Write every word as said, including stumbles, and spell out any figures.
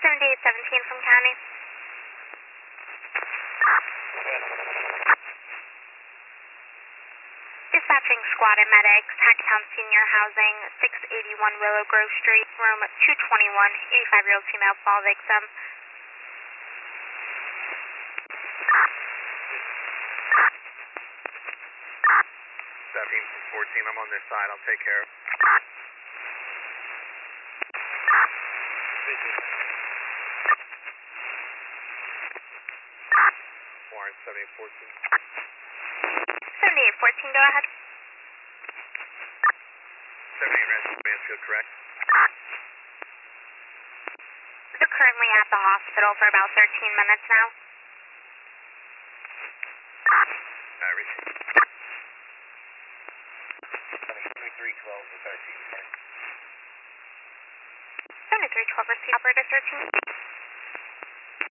seventy-eight seventeen from County. Dispatching squad and medics, Hackettstown Senior Housing, six eighty-one Willow Grove Street, room two twenty-one, eighty-five-year-old female fall victim. seventeen from fourteen, I'm on this side, I'll take care of it. Warren, seventy-eight fourteen. seventy-eight fourteen, go ahead. seventy-eight Rancho Mansfield, correct? They're currently at the hospital for about thirteen minutes now. I received. seventy-three twelve to thirteen, correct? seventy-three twelve, receive operator thirteen.